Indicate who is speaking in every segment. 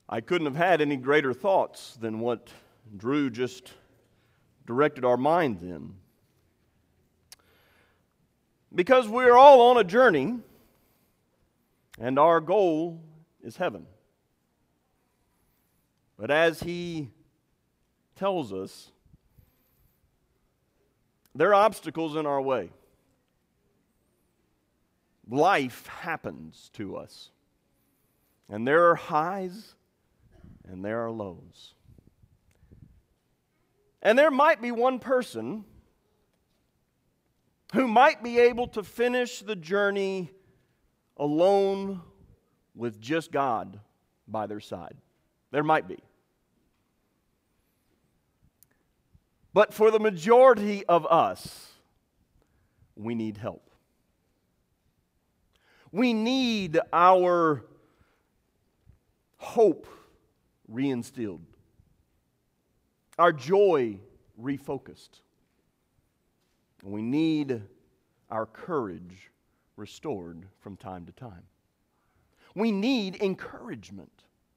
Speaker 1: I couldn't have had any greater thoughts than what Drew just directed our minds in. Because we're all on a journey, and our goal is heaven. But as he tells us, there are obstacles in our way. Life happens to us. And there are highs and there are lows. And there might be one person who might be able to finish the journey alone with just God by their side. There might be. But for the majority of us, we need help. We need our hope reinstilled, our joy refocused. And we need our courage restored from time to time. We need encouragement.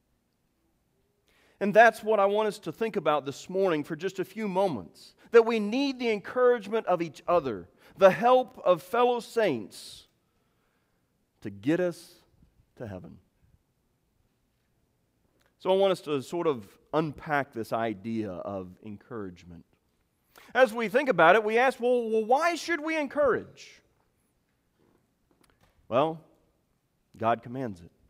Speaker 1: And that's what I want us to think about this morning for just a few moments. That we need the encouragement of each other, the help of fellow saints to get us to heaven. So I want us to sort of unpack this idea of encouragement. As we think about it, we ask, well, why should we encourage? Well, God commands it.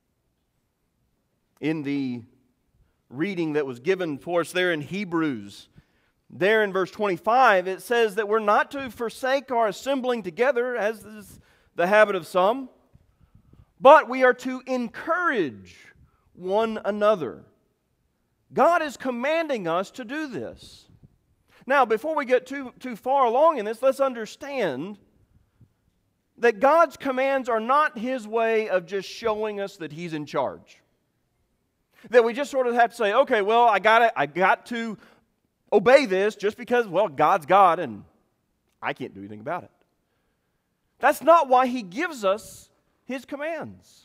Speaker 1: In the reading that was given for us there in Hebrews, there in verse 25, it says that we're not to forsake our assembling together, as is the habit of some, but we are to encourage one another. God is commanding us to do this. Now, before we get too far along in this, let's understand that God's commands are not His way of just showing us that He's in charge. That we just sort of have to say, okay, well, I got to obey this just because, well, God's God and I can't do anything about it. That's not why He gives us His commands.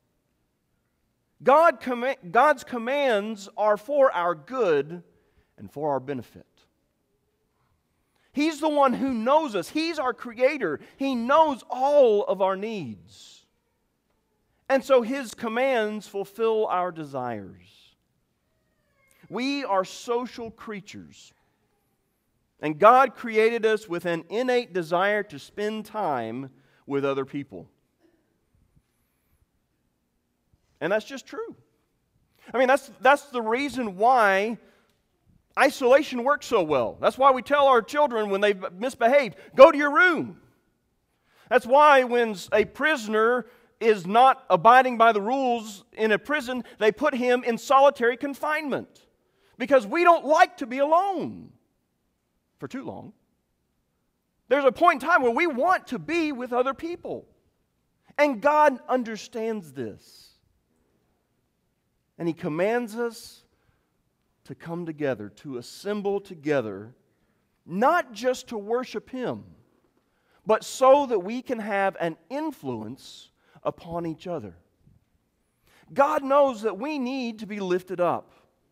Speaker 1: God's commands are for our good and for our benefit. He's the one who knows us. He's our Creator. He knows all of our needs. And so His commands fulfill our desires. We are social creatures. And God created us with an innate desire to spend time with other people. And that's just true. I mean, that's the reason why isolation works so well. That's why we tell our children when they've misbehaved, go to your room. That's why when a prisoner is not abiding by the rules in a prison, they put him in solitary confinement. Because we don't like to be alone for too long. There's a point in time where we want to be with other people. And God understands this. And He commands us to come together, to assemble together, not just to worship Him, but so that we can have an influence upon each other. God knows that we need to be lifted up.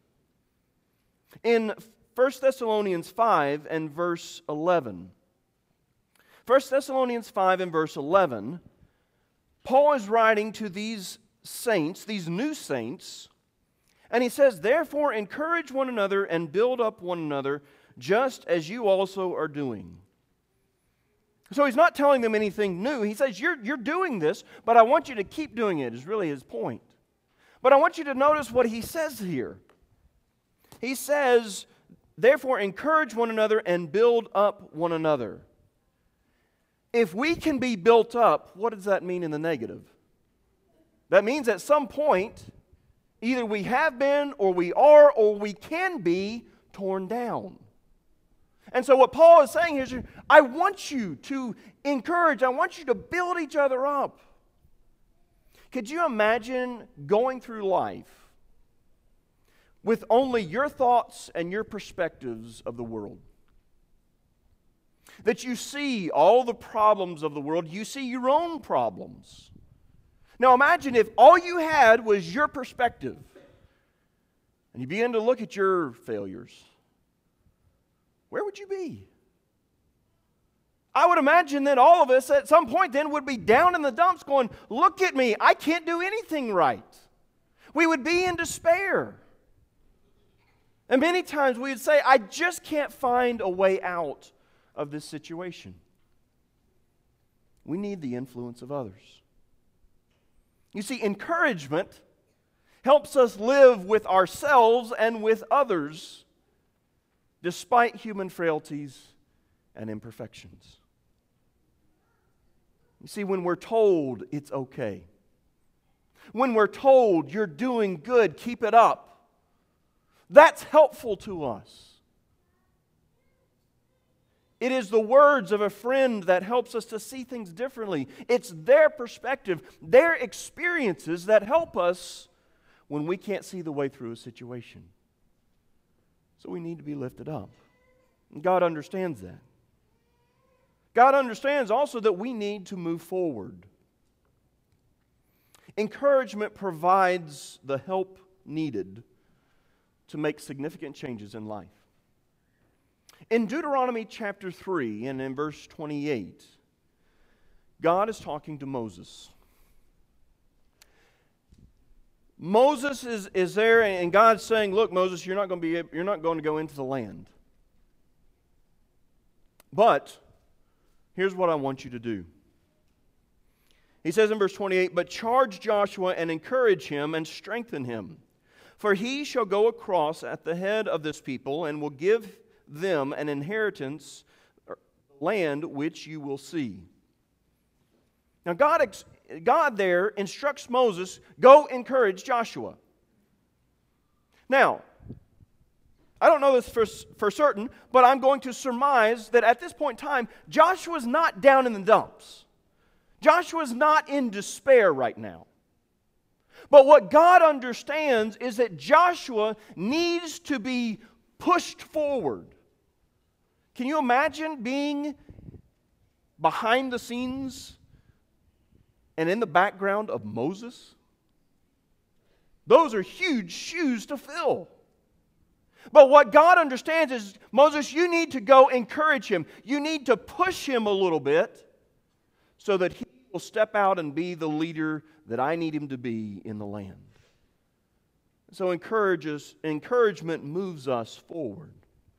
Speaker 1: In 1 Thessalonians 5 and verse 11, 1 Thessalonians 5 and verse 11, Paul is writing to these saints, these new saints, and he says, therefore encourage one another and build up one another, just as you also are doing. So he's not telling them anything new. He says, you're doing this, but I want you to keep doing it, is really his point. But I want you to notice what he says here. He says, therefore encourage one another and build up one another. If we can be built up, what does that mean in the negative? That means at some point, either we have been, or we are, or we can be torn down. And so what Paul is saying is, I want you to encourage, I want you to build each other up. Could you imagine going through life with only your thoughts and your perspectives of the world? That you see all the problems of the world, you see your own problems. Now imagine if all you had was your perspective. and you begin to look at your failures, where would you be? I would imagine that all of us at some point then would be down in the dumps going, look at me, I can't do anything right. We would be in despair. And many times we would say, I just can't find a way out of this situation. We need the influence of others. You see, encouragement helps us live with ourselves and with others despite human frailties and imperfections. You see, when we're told it's okay, when we're told you're doing good, keep it up, that's helpful to us. It is the words of a friend that helps us to see things differently. It's their perspective, their experiences that help us when we can't see the way through a situation. So we need to be lifted up. And God understands that. God understands also that we need to move forward. Encouragement provides the help needed to make significant changes in life. In Deuteronomy chapter 3 and in verse 28, God is talking to Moses. Moses is there, and God's saying, look, Moses, you're not going to go into the land. But here's what I want you to do. He says in verse 28, but charge Joshua and encourage him and strengthen him. For he shall go across at the head of this people and will give them an inheritance, land which you will see. Now God there instructs Moses, go encourage Joshua. Now, I don't know this for certain, but I'm going to surmise that at this point in time, Joshua's not down in the dumps. Joshua's not in despair right now. But what God understands is that Joshua needs to be pushed forward. Can you imagine being behind the scenes and in the background of Moses? Those are huge shoes to fill. But what God understands is, Moses, you need to go encourage him. You need to push him a little bit so that he will step out and be the leader that I need him to be in the land. So encouragement moves us forward.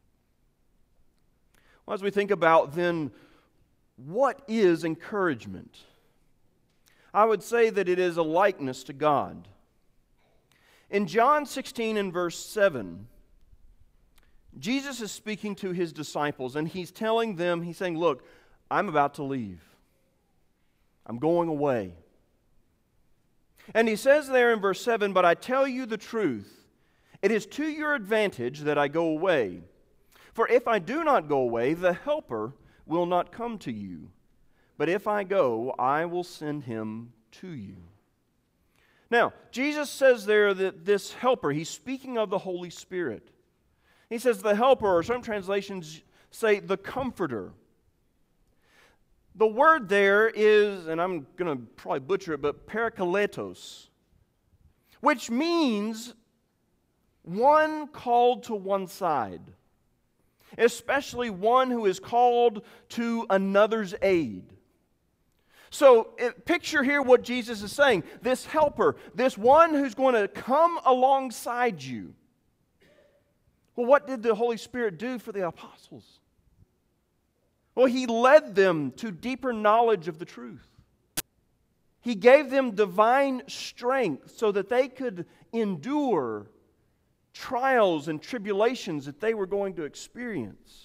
Speaker 1: Well, as we think about then, what is encouragement? I would say that it is a likeness to God. In John 16 and verse 7, Jesus is speaking to his disciples, and he's telling them, he's saying, look, I'm about to leave. I'm going away. And he says there in verse 7, but I tell you the truth, it is to your advantage that I go away. For if I do not go away, the Helper will not come to you. But if I go, I will send him to you. Now, Jesus says there that this Helper, he's speaking of the Holy Spirit. He says the Helper, or some translations say the Comforter. The word there is, and I'm going to probably butcher it, but parakletos, which means one called to one side, especially one who is called to another's aid. So picture here what Jesus is saying. This helper, this one who's going to come alongside you. Well, what did the Holy Spirit do for the apostles? Well, He led them to deeper knowledge of the truth. He gave them divine strength so that they could endure trials and tribulations that they were going to experience.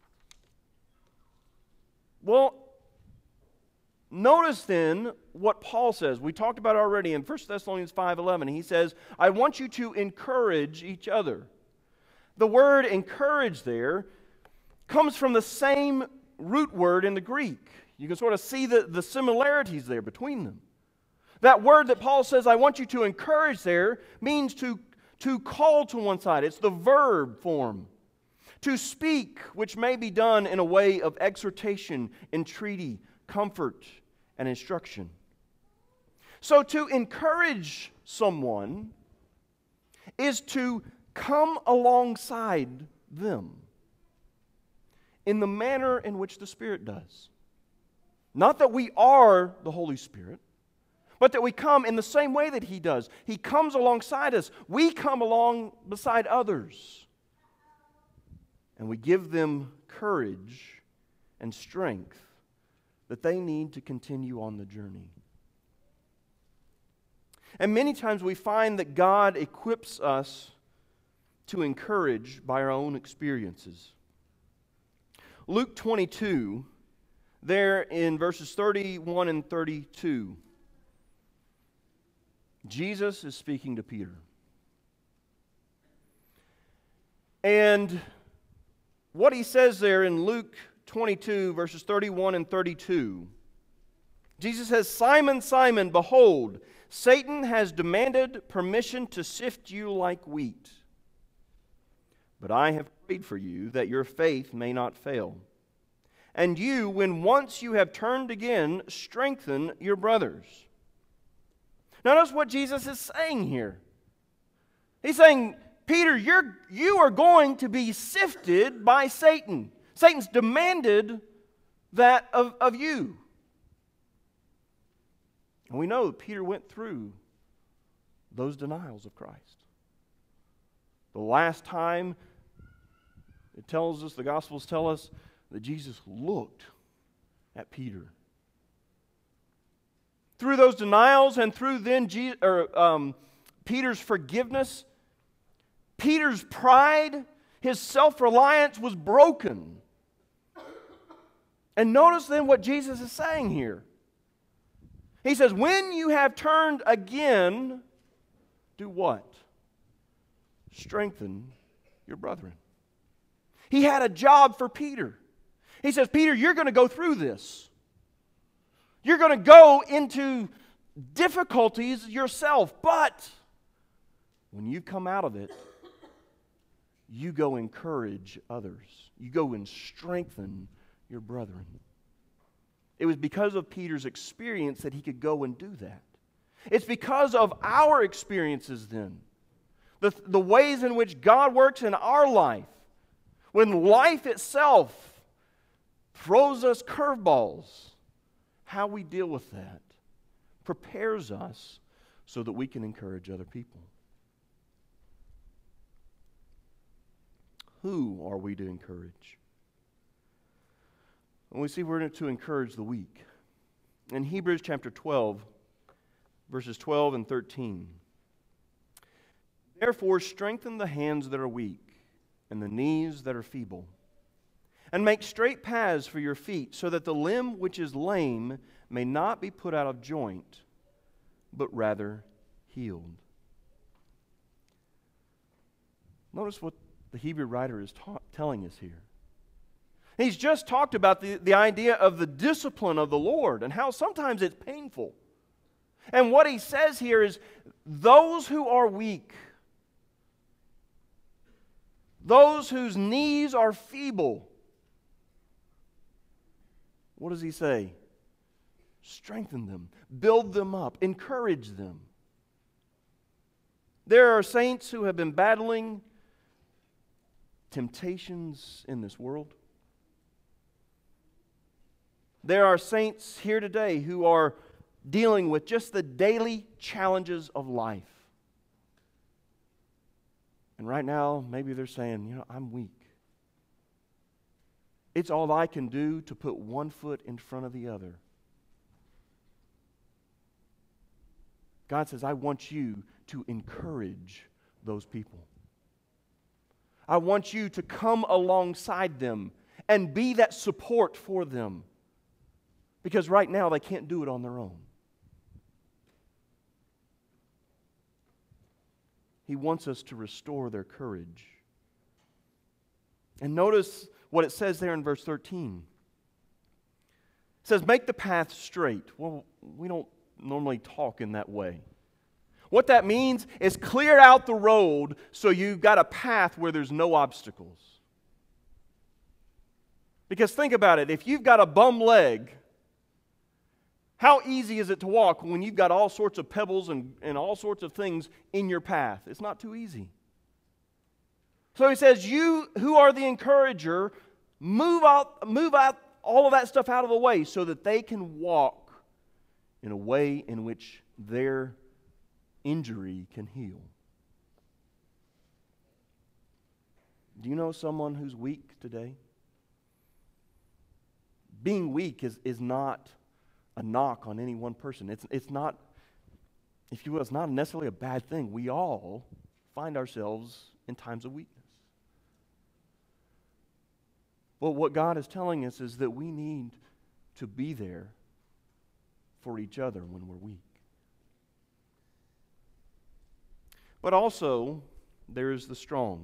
Speaker 1: Well, notice then what Paul says. We talked about it already in 1 Thessalonians 5:11. He says, I want you to encourage each other. The word encourage there comes from the same root word in the Greek. You can sort of see the similarities there between them. That word that Paul says, I want you to encourage there, means to call to one side. It's the verb form. To speak, which may be done in a way of exhortation, entreaty, comfort, and instruction. So to encourage someone is to come alongside them in the manner in which the Spirit does. Not that we are the Holy Spirit, but that we come in the same way that He does. He comes alongside us. We come along beside others. And we give them courage and strength that they need to continue on the journey. And many times we find that God equips us to encourage by our own experiences. Luke 22, there in verses 31 and 32, Jesus is speaking to Peter. And what He says there in Luke 22, verses 31 and 32, Jesus says, "Simon, Simon, behold, Satan has demanded permission to sift you like wheat. But I have prayed for you that your faith may not fail. And you, when once you have turned again, strengthen your brothers." Notice what Jesus is saying here. He's saying, Peter, you are going to be sifted by Satan. Satan's demanded that of you. And we know that Peter went through those denials of Christ. The last time, it tells us, the Gospels tell us, that Jesus looked at Peter. Through those denials and through then Peter's forgiveness, Peter's pride, his self-reliance was broken. And notice then what Jesus is saying here. He says, when you have turned again, do what? Strengthen your brethren. He had a job for Peter. He says, Peter, you're going to go through this. You're going to go into difficulties yourself, but when you come out of it, you go encourage others. You go and strengthen your brethren. It was because of Peter's experience that he could go and do that. It's because of our experiences then, the ways in which God works in our life. When life itself throws us curveballs, how we deal with that prepares us so that we can encourage other people. Who are we to encourage? And we see we're to encourage the weak. In Hebrews chapter 12, verses 12 and 13. Therefore, strengthen the hands that are weak and the knees that are feeble, and make straight paths for your feet, so that the limb which is lame may not be put out of joint, but rather healed. Notice what the Hebrew writer is telling us here. He's just talked about the idea of the discipline of the Lord and how sometimes it's painful. And what he says here is, those who are weak, those whose knees are feeble, what does he say? Strengthen them, build them up, encourage them. There are saints who have been battling temptations in this world. There are saints here today who are dealing with just the daily challenges of life. And right now, maybe they're saying, I'm weak. It's all I can do to put one foot in front of the other. God says, I want you to encourage those people. I want you to come alongside them and be that support for them. Because right now they can't do it on their own. He wants us to restore their courage. And notice what it says there in verse 13. It says, make the path straight. Well, we don't normally talk in that way. What that means is clear out the road so you've got a path where there's no obstacles. Because think about it, if you've got a bum leg, how easy is it to walk when you've got all sorts of pebbles and all sorts of things in your path? It's not too easy. So he says, you who are the encourager, move out all of that stuff out of the way so that they can walk in a way in which their injury can heal. Do you know someone who's weak today? Being weak is not a knock on any one person. It's not, if you will, it's not necessarily a bad thing. We all find ourselves in times of weakness. But what God is telling us is that we need to be there for each other when we're weak. But also, there is the strong.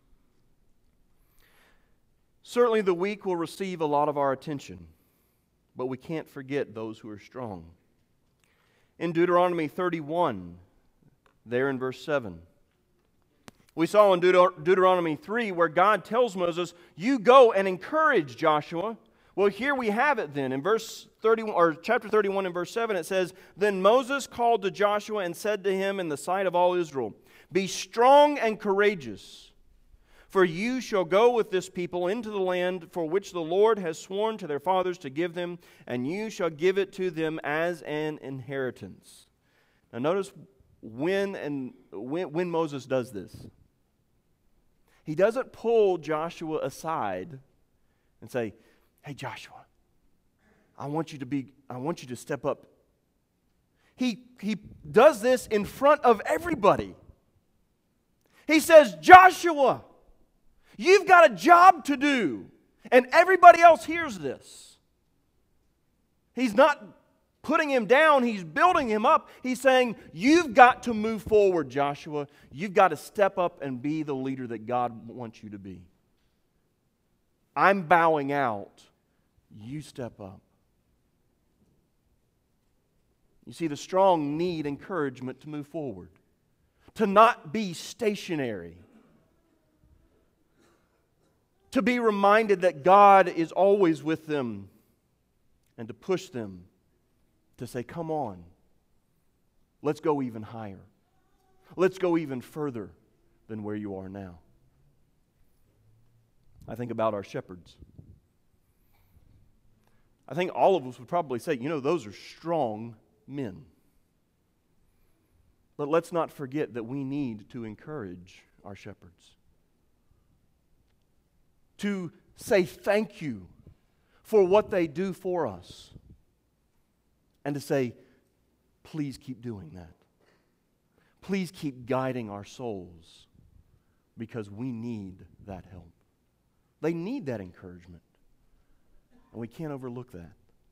Speaker 1: Certainly the weak will receive a lot of our attention, but we can't forget those who are strong. In Deuteronomy 31, there in verse 7, we saw in Deuteronomy 3 where God tells Moses, you go and encourage Joshua. Well, here we have it then. In verse 31, or chapter 31 and verse 7, it says, then Moses called to Joshua and said to him in the sight of all Israel, be strong and courageous, for you shall go with this people into the land for which the Lord has sworn to their fathers to give them, and you shall give it to them as an inheritance. Now notice when Moses does this. He doesn't pull Joshua aside and say, hey Joshua, I want you to step up. He does this in front of everybody. He says, Joshua, you've got a job to do. And everybody else hears this. He's not putting him down, he's building him up. He's saying, you've got to move forward, Joshua. You've got to step up and be the leader that God wants you to be. I'm bowing out. You step up. You see, the strong need encouragement to move forward, to not be stationary, to be reminded that God is always with them, and to push them to say, come on, let's go even higher. Let's go even further than where you are now. I think about our shepherds. I think all of us would probably say, those are strong men. But let's not forget that we need to encourage our shepherds. To say thank you for what they do for us. And to say, please keep doing that. Please keep guiding our souls because we need that help. They need that encouragement. And we can't overlook that.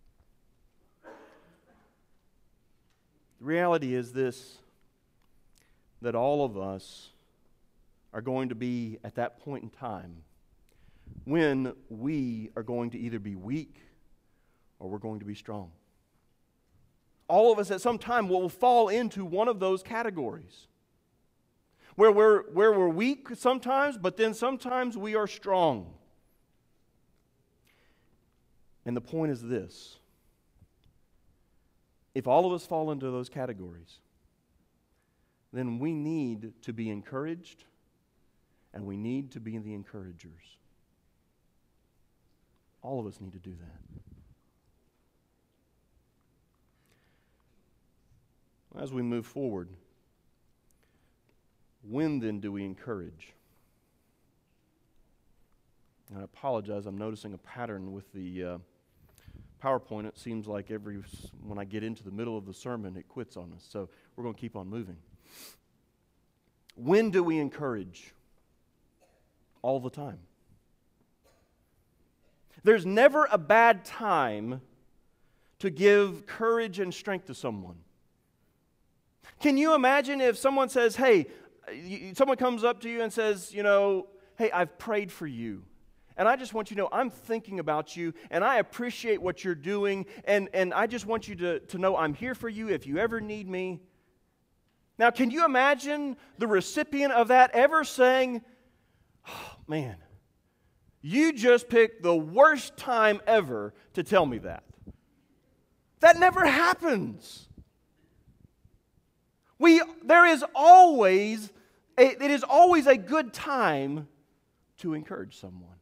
Speaker 1: The reality is this, that all of us are going to be at that point in time when we are going to either be weak or we're going to be strong. All of us at some time will fall into one of those categories. Where we're weak sometimes, but then sometimes we are strong. And the point is this. If all of us fall into those categories, then we need to be encouraged and we need to be the encouragers. All of us need to do that. As we move forward, when then do we encourage? And I apologize, I'm noticing a pattern with the PowerPoint. It seems like when I get into the middle of the sermon, it quits on us. So we're going to keep on moving. When do we encourage? All the time. There's never a bad time to give courage and strength to someone. Can you imagine if someone says, hey, someone comes up to you and says, hey, I've prayed for you. And I just want you to know I'm thinking about you and I appreciate what you're doing. And I just want you to know I'm here for you if you ever need me. Now, can you imagine the recipient of that ever saying, oh, man, you just picked the worst time ever to tell me that? That never happens. It is always a good time to encourage someone.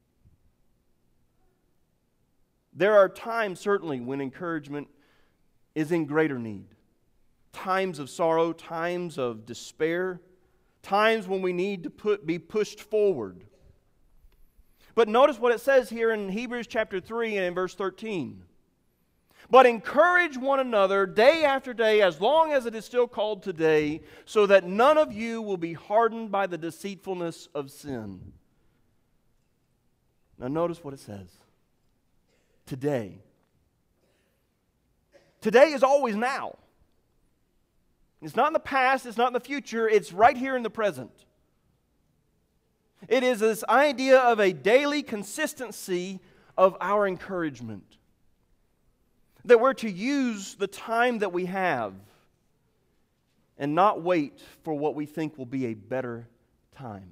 Speaker 1: There are times, certainly, when encouragement is in greater need. Times of sorrow, times of despair, times when we need to be pushed forward. But notice what it says here in Hebrews chapter 3 and in verse 13. But encourage one another day after day, as long as it is still called today, so that none of you will be hardened by the deceitfulness of sin. Now notice what it says. Today. Today is always now. It's not in the past, it's not in the future, it's right here in the present. It is this idea of a daily consistency of our encouragement. That we're to use the time that we have and not wait for what we think will be a better time.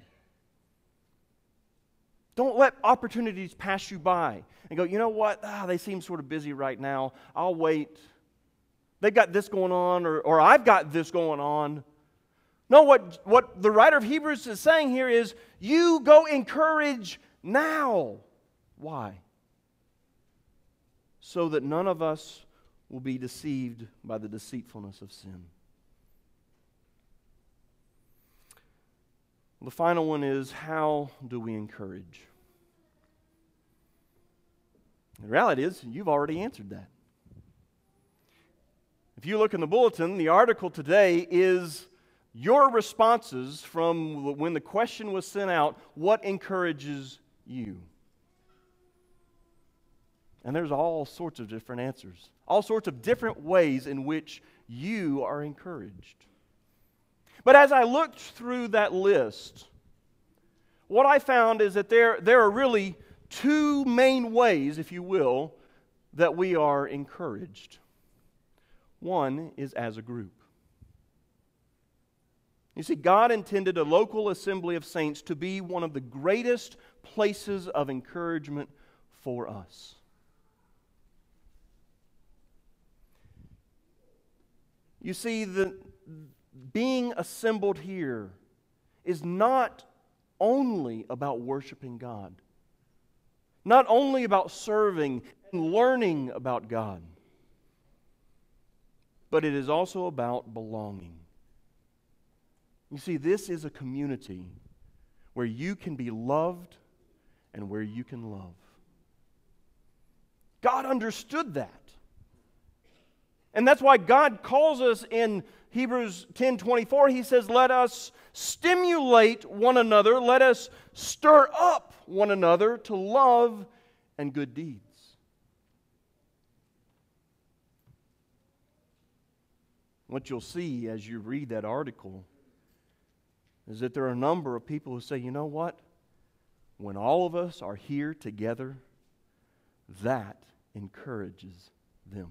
Speaker 1: Don't let opportunities pass you by and go, you know what, they seem sort of busy right now. I'll wait. They've got this going on, or I've got this going on. No, what the writer of Hebrews is saying here is, you go encourage now. Why? So that none of us will be deceived by the deceitfulness of sin. The final one is, how do we encourage? The reality is, you've already answered that. If you look in the bulletin, the article today is your responses from when the question was sent out, what encourages you? And there's all sorts of different answers, all sorts of different ways in which you are encouraged. But as I looked through that list, what I found is that there are really two main ways, if you will, that we are encouraged. One is as a group. You see, God intended a local assembly of saints to be one of the greatest places of encouragement for us. You see, being assembled here is not only about worshiping God, not only about serving and learning about God, but it is also about belonging. You see, this is a community where you can be loved and where you can love. God understood that. And that's why God calls us in Hebrews 10:24, He says, let us stimulate one another, let us stir up one another to love and good deeds. What you'll see as you read that article is that there are a number of people who say, you know what? When all of us are here together, that encourages them.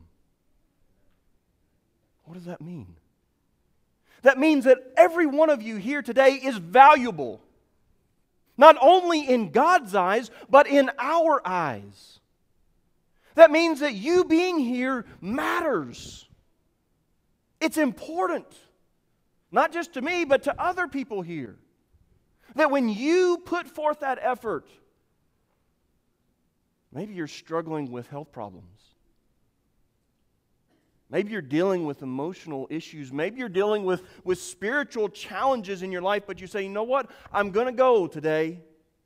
Speaker 1: What does that mean? That means that every one of you here today is valuable. Not only in God's eyes, but in our eyes. That means that you being here matters. It's important. Not just to me, but to other people here. That when you put forth that effort, maybe you're struggling with health problems. Maybe you're dealing with emotional issues. Maybe you're dealing with spiritual challenges in your life, but you say, you know what? I'm going to go today.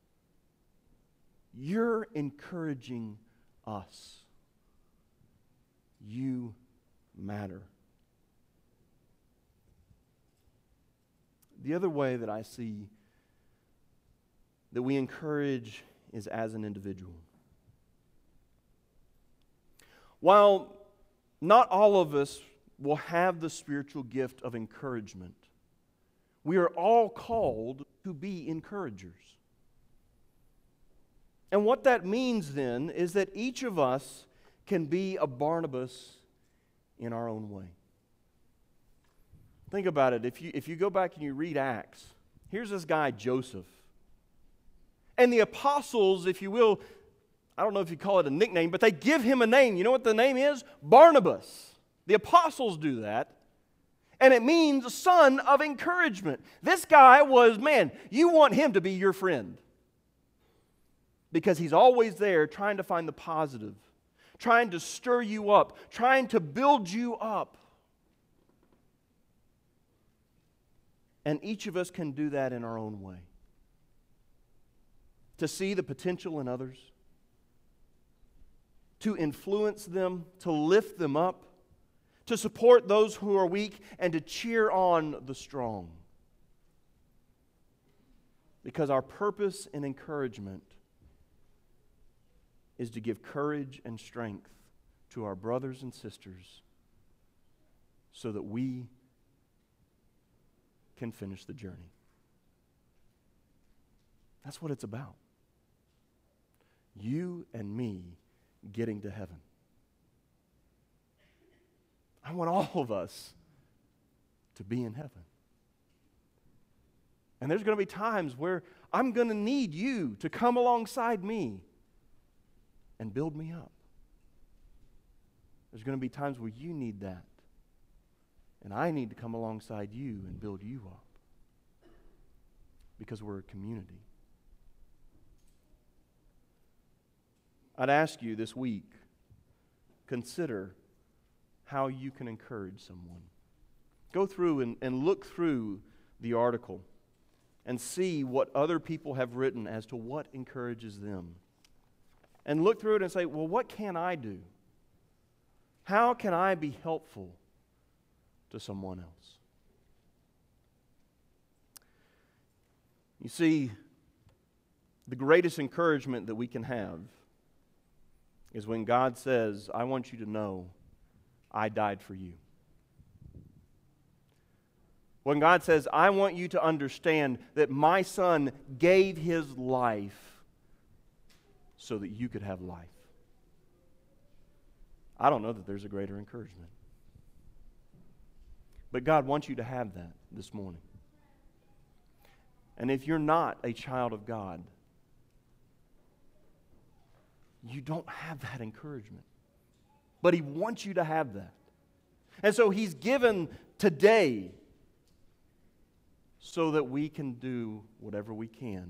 Speaker 1: You're encouraging us. You matter. The other way that I see that we encourage is as an individual. While not all of us will have the spiritual gift of encouragement, we are all called to be encouragers. And what that means then is that each of us can be a Barnabas in our own way. Think about it. If you go back and you read Acts, here's this guy, Joseph. And the apostles, if you will, I don't know if you call it a nickname, but they give him a name. You know what the name is? Barnabas. The apostles do that. And it means son of encouragement. This guy was, man, you want him to be your friend. because He's always there trying to find the positive, trying to stir you up, trying to build you up. And each of us can do that in our own way. To see the potential in others, to influence them, to lift them up, to support those who are weak, and to cheer on the strong. Because our purpose and encouragement is to give courage and strength to our brothers and sisters so that we can finish the journey. That's what it's about. You and me getting to heaven. I want all of us to be in heaven. And there's going to be times where I'm going to need you to come alongside me and build me up. There's going to be times where you need that. And I need to come alongside you and build you up. Because we're a community. I'd ask you this week, consider how you can encourage someone. Go through and look through the article and see what other people have written as to what encourages them. And look through it and say, well, what can I do? How can I be helpful to someone else? You see, the greatest encouragement that we can have is when God says, I want you to know I died for you. When God says, I want you to understand that my Son gave His life so that you could have life. I don't know that there's a greater encouragement. But God wants you to have that this morning. And if you're not a child of God, you don't have that encouragement. But He wants you to have that. And so He's given today so that we can do whatever we can.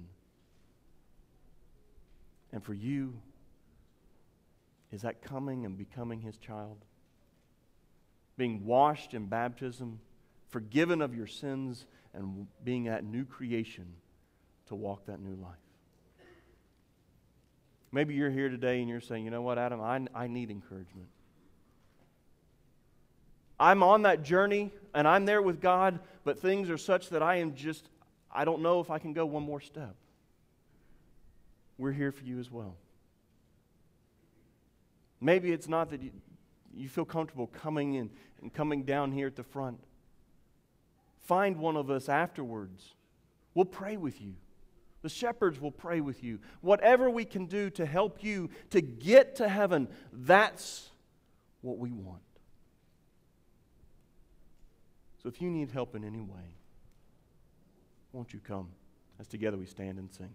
Speaker 1: And for you, is that coming and becoming His child? Being washed in baptism, forgiven of your sins, and being that new creation to walk that new life. Maybe you're here today and you're saying, you know what, Adam, I need encouragement. I'm on that journey and I'm there with God, but things are such that I don't know if I can go one more step. We're here for you as well. Maybe it's not that you feel comfortable coming in and coming down here at the front. Find one of us afterwards. We'll pray with you. The shepherds will pray with you. Whatever we can do to help you to get to heaven, that's what we want. So if you need help in any way, won't you come as together we stand and sing?